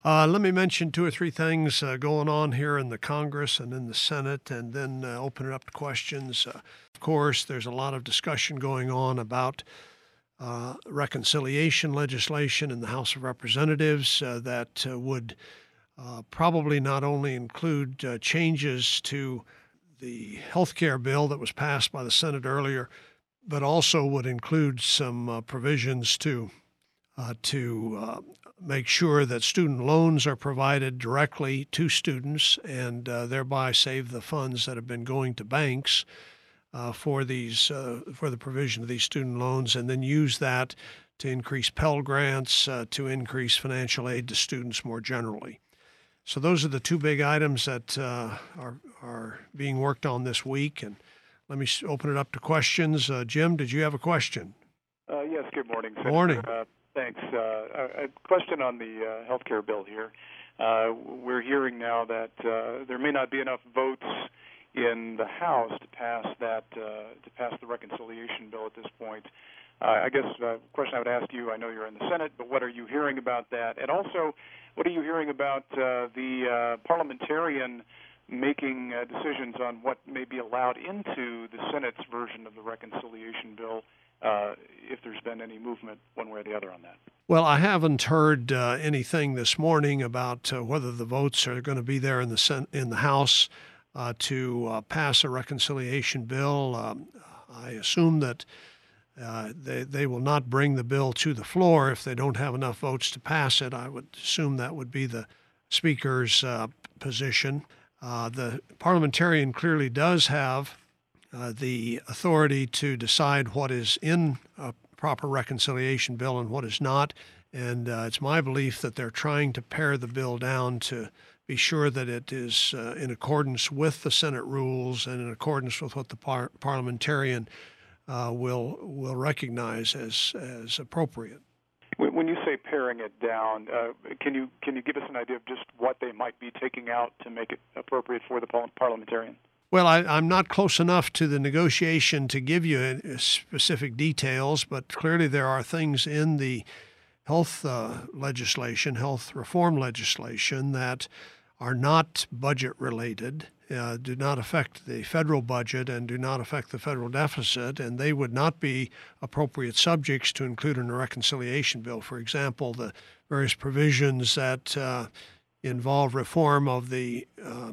Let me mention two or three things going on here in the Congress and in the Senate, and then open it up to questions. Of course, there's a lot of discussion going on about reconciliation legislation in the House of Representatives that would probably not only include changes to the health care bill that was passed by the Senate earlier, but also would include some provisions to make sure that student loans are provided directly to students and thereby save the funds that have been going to banks for the provision of these student loans, and then use that to increase Pell Grants, to increase financial aid to students more generally. So those are the two big items that are being worked on this week. And let me open it up to questions. Jim, did you have a question? Yes, good morning, Senator. Morning. Thanks. A question on the health care bill here. We're hearing now that there may not be enough votes in the House to pass the reconciliation bill at this point. I guess the question I would ask you, I know you're in the Senate, but what are you hearing about that? And also, what are you hearing about the parliamentarian making decisions on what may be allowed into the Senate's version of the reconciliation bill, if there's been any movement one way or the other on that? Well, I haven't heard anything this morning about whether the votes are going to be there in the House to pass a reconciliation bill. I assume that they will not bring the bill to the floor if they don't have enough votes to pass it. I would assume that would be the Speaker's position. The parliamentarian clearly does have the authority to decide what is in a proper reconciliation bill and what is not. And it's my belief that they're trying to pare the bill down to be sure that it is in accordance with the Senate rules and in accordance with what the parliamentarian will recognize as appropriate. When you say paring it down, can you give us an idea of just what they might be taking out to make it appropriate for the parliamentarian? Well, I'm not close enough to the negotiation to give you specific details, but clearly there are things in the health legislation, health reform legislation, that are not budget related, do not affect the federal budget and do not affect the federal deficit, and they would not be appropriate subjects to include in a reconciliation bill. For example, the various provisions that involve reform of the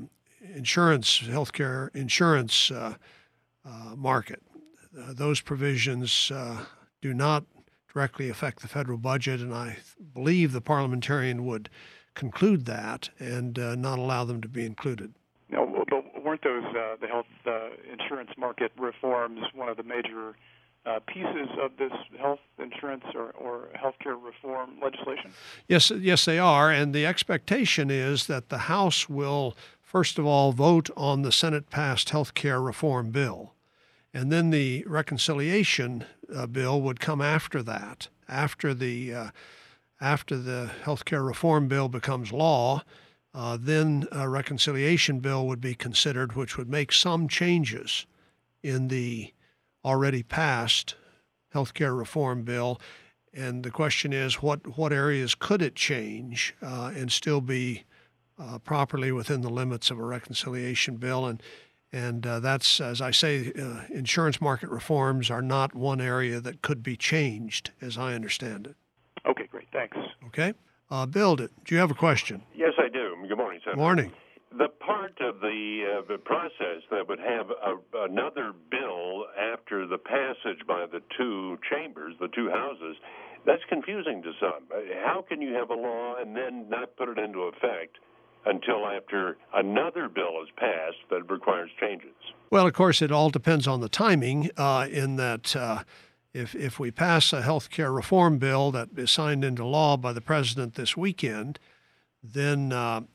healthcare insurance market. Those provisions do not directly affect the federal budget, and I believe the parliamentarian would conclude that and not allow them to be included. No, but weren't those the health insurance market reforms one of the major pieces of this health insurance or healthcare reform legislation? Yes, they are, and the expectation is that the House will first of all vote on the Senate-passed healthcare reform bill, and then the reconciliation bill would come after that, after the healthcare reform bill becomes law. Then a reconciliation bill would be considered, which would make some changes in the already passed healthcare reform bill. And the question is, what areas could it change and still be properly within the limits of a reconciliation bill? And that's, as I say, insurance market reforms are not one area that could be changed, as I understand it. Okay, great. Thanks. Okay. Bill, do you have a question? Yes, I do. Good morning, Senator. Morning. The part of the process that would have another bill after the passage by the two chambers, the two houses, that's confusing to some. How can you have a law and then not put it into effect until after another bill is passed that requires changes? Well, of course, it all depends on the timing in that if we pass a health care reform bill that is signed into law by the president this weekend, then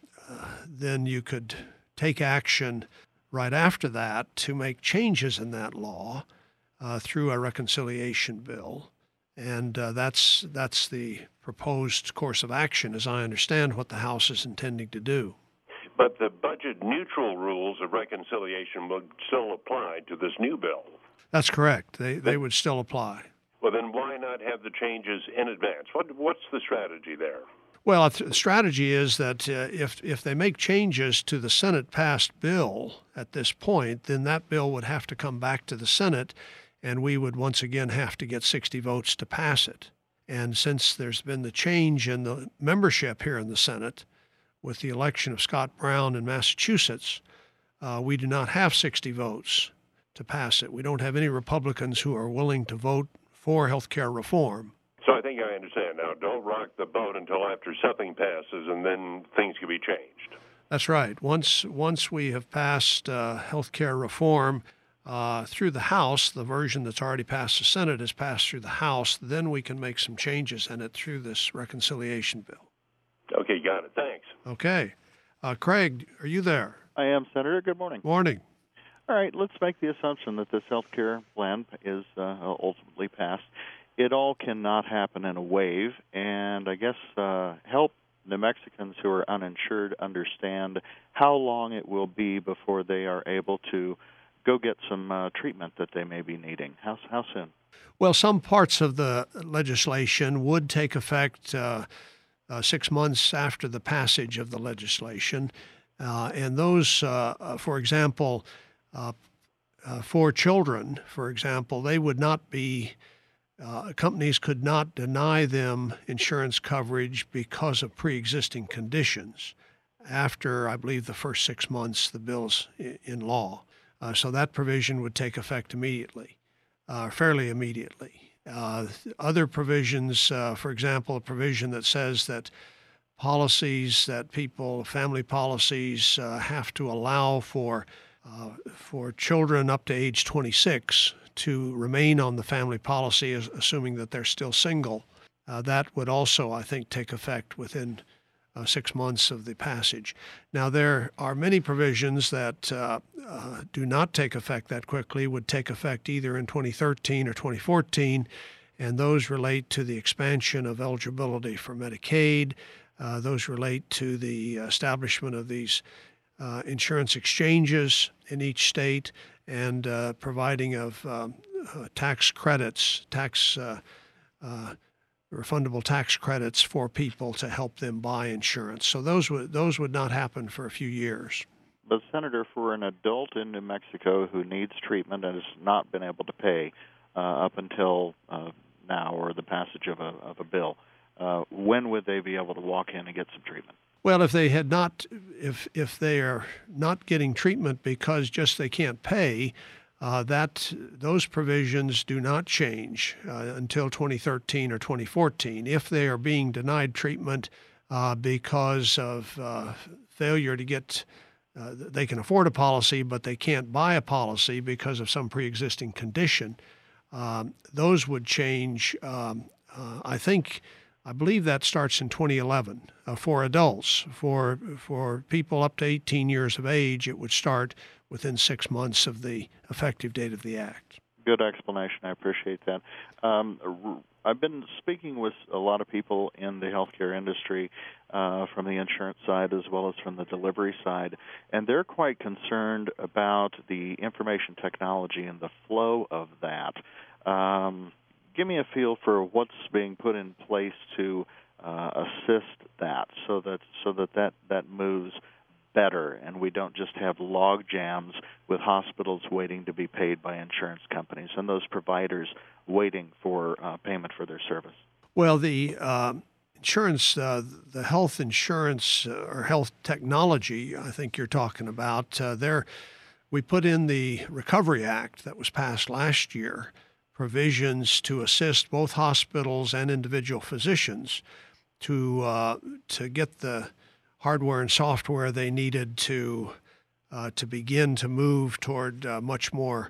you could take action right after that to make changes in that law through a reconciliation bill. And that's the proposed course of action, as I understand what the House is intending to do. But the budget-neutral rules of reconciliation would still apply to this new bill. That's correct. They would still apply. Well, then why not have the changes in advance? What's the strategy there? Well, the strategy is that if they make changes to the Senate-passed bill at this point, then that bill would have to come back to the Senate, and we would once again have to get 60 votes to pass it. And since there's been the change in the membership here in the Senate with the election of Scott Brown in Massachusetts, we do not have 60 votes to pass it. We don't have any Republicans who are willing to vote for health care reform. So I think I understand. Now, don't rock the boat until after something passes, and then things can be changed. That's right. Once we have passed health care reform through the House, the version that's already passed the Senate is passed through the House, then we can make some changes in it through this reconciliation bill. Okay, got it. Thanks. Okay. Craig, are you there? I am, Senator. Good morning. Morning. All right, let's make the assumption that this health care plan is ultimately passed. It all cannot happen in a wave, and I guess help New Mexicans who are uninsured understand how long it will be before they are able to go get some treatment that they may be needing. How soon? Well, some parts of the legislation would take effect 6 months after the passage of the legislation. And those, for example, for children, for example, they would not be, companies could not deny them insurance coverage because of pre-existing conditions after, I believe, the first 6 months the bill's in law. So that provision would take effect immediately, fairly immediately. Other provisions, for example, a provision that says that policies that family policies have to allow for children up to age 26 to remain on the family policy, assuming that they're still single. That would also, I think, take effect within 6 months of the passage. Now, there are many provisions that do not take effect that quickly, would take effect either in 2013 or 2014, and those relate to the expansion of eligibility for Medicaid. Those relate to the establishment of these insurance exchanges in each state and providing of tax credits, refundable tax credits for people to help them buy insurance. So those would not happen for a few years. But, Senator, for an adult in New Mexico who needs treatment and has not been able to pay up until now or the passage of a bill, when would they be able to walk in and get some treatment? Well, if they they are not getting treatment because just they can't pay, those provisions do not change until 2013 or 2014. If they are being denied treatment because of failure to get, they can afford a policy, but they can't buy a policy because of some pre-existing condition, those would change. I believe that starts in 2011 for adults. For people up to 18 years of age, it would start within 6 months of the effective date of the act. Good explanation. I appreciate that. I've been speaking with a lot of people in the healthcare industry from the insurance side as well as from the delivery side, and they're quite concerned about the information technology and the flow of that. Give me a feel for what's being put in place to assist that, so that moves better, and we don't just have log jams with hospitals waiting to be paid by insurance companies and those providers waiting for payment for their service. Well, the insurance, the health insurance or health technology, I think you're talking about, we put in the Recovery Act that was passed last year provisions to assist both hospitals and individual physicians to get the hardware and software they needed to begin to move toward much more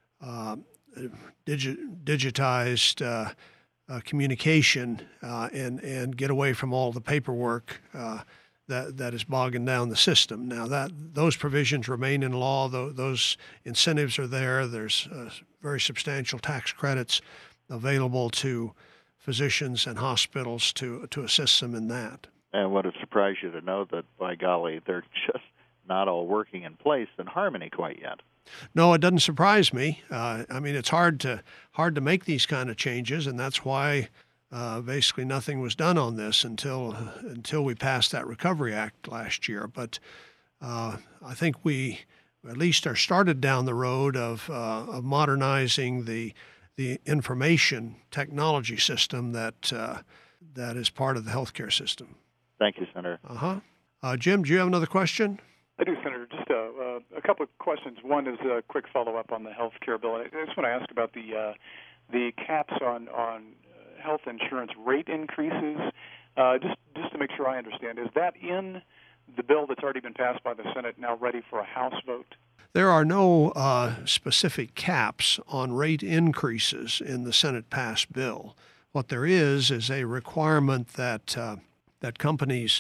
digitized communication and get away from all the paperwork that is bogging down the system. Now, those provisions remain in law. Those incentives are there. There's very substantial tax credits available to physicians and hospitals to assist them in that. And would it surprise you to know that, by golly, they're just not all working in place in harmony quite yet? No, it doesn't surprise me. I mean, it's hard to make these kind of changes, and that's why basically nothing was done on this until we passed that Recovery Act last year. But I think we at least are started down the road of modernizing the information technology system that is part of the healthcare system. Thank you, Senator. Jim, do you have another question? I do, Senator. Just a couple of questions. One is a quick follow-up on the health care bill. I just want to ask about the caps on health insurance rate increases. Just to make sure I understand, is that in the bill that's already been passed by the Senate, now ready for a House vote? There are no specific caps on rate increases in the Senate-passed bill. What there is a requirement that companies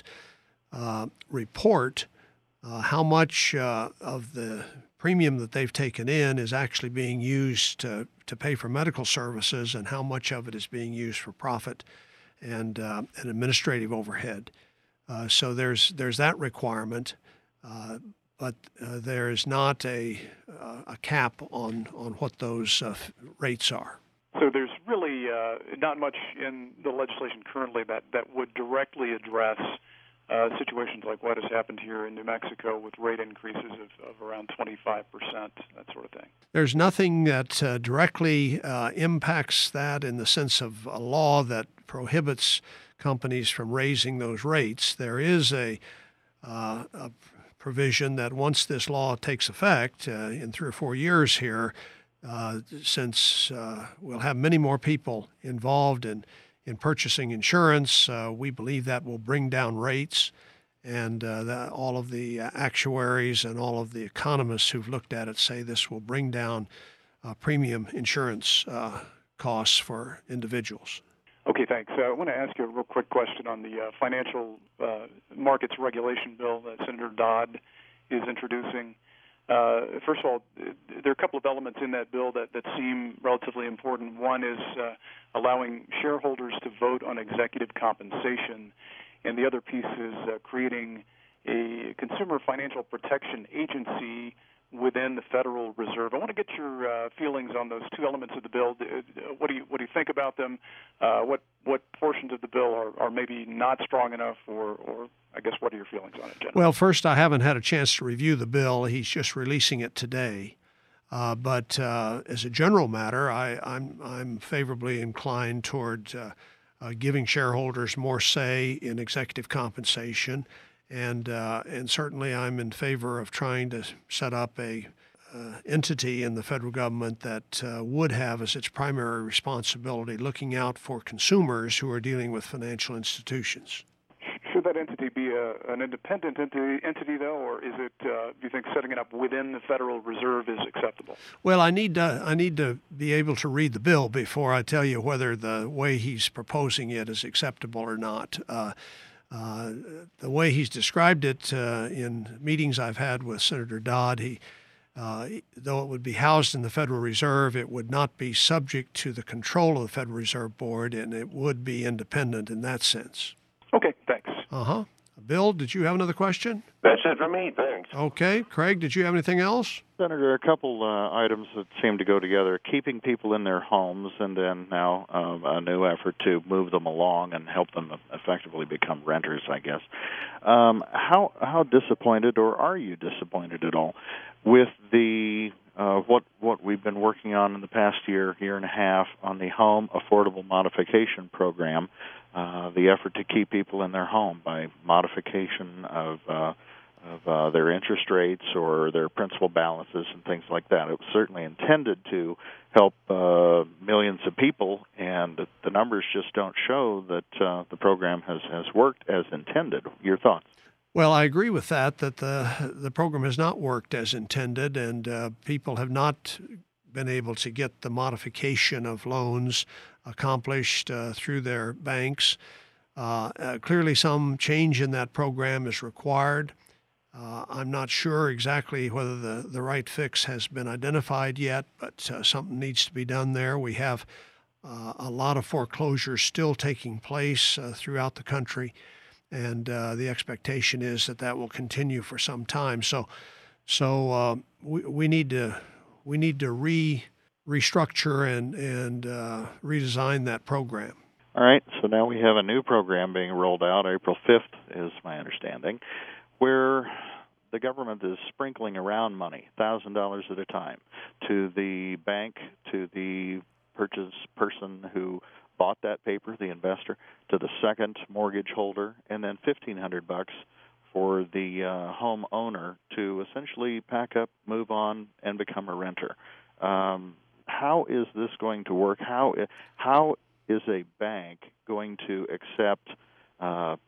report how much of the premium that they've taken in is actually being used to pay for medical services, and how much of it is being used for profit and administrative overhead. So there's that requirement, but there is not a cap on what those rates are. So there's really not much in the legislation currently that would directly address situations like what has happened here in New Mexico with rate increases of around 25%, that sort of thing. There's nothing that directly impacts that in the sense of a law that prohibits companies from raising those rates. There is a provision that once this law takes effect in 3 or 4 years here, since we'll have many more people involved in purchasing insurance, we believe that will bring down rates, and that all of the actuaries and all of the economists who've looked at it say this will bring down premium insurance costs for individuals. Okay, thanks. I want to ask you a real quick question on the financial markets regulation bill that Senator Dodd is introducing. First of all, there are a couple of elements in that bill that seem relatively important. One is allowing shareholders to vote on executive compensation, and the other piece is creating a consumer financial protection agency within the Federal Reserve. I want to get your feelings on those two elements of the bill. What do you think about them? What portions of the bill are maybe not strong enough, or I guess what are your feelings on it, General? Well, first, I haven't had a chance to review the bill. He's just releasing it today. But as a general matter, I'm favorably inclined toward giving shareholders more say in executive compensation. And certainly I'm in favor of trying to set up a entity in the federal government that would have as its primary responsibility looking out for consumers who are dealing with financial institutions. Should that entity be an independent entity, though, or is it? Do you think setting it up within the Federal Reserve is acceptable? Well, I need to be able to read the bill before I tell you whether the way he's proposing it is acceptable or not. The way he's described it in meetings I've had with Senator Dodd, though it would be housed in the Federal Reserve, it would not be subject to the control of the Federal Reserve Board, and it would be independent in that sense. Okay, thanks. Bill, did you have another question? That's it for me, thanks. Okay. Craig, did you have anything else? Senator, a couple items that seem to go together: keeping people in their homes, and then now a new effort to move them along and help them effectively become renters, I guess. How disappointed, or are you disappointed at all, with the what we've been working on in the past year and a half on the Home Affordable Modification Program, the effort to keep people in their home by modification of their interest rates or their principal balances and things like that? It was certainly intended to help millions of people, and the numbers just don't show that the program has worked as intended. Your thoughts? Well, I agree with that the program has not worked as intended, and people have not been able to get the modification of loans accomplished through their banks. Clearly, some change in that program is required. I'm not sure exactly whether the right fix has been identified yet, but something needs to be done there. We have a lot of foreclosures still taking place throughout the country, and the expectation is that will continue for some time. So we need to restructure and redesign that program. All right, so now we have a new program being rolled out. April 5th is my understanding, where the government is sprinkling around money, $1,000 at a time, to the bank, to the purchase person who bought that paper, the investor, to the second mortgage holder, and then $1,500 for the home owner to essentially pack up, move on, and become a renter. How is this going to work? How is a bank going to accept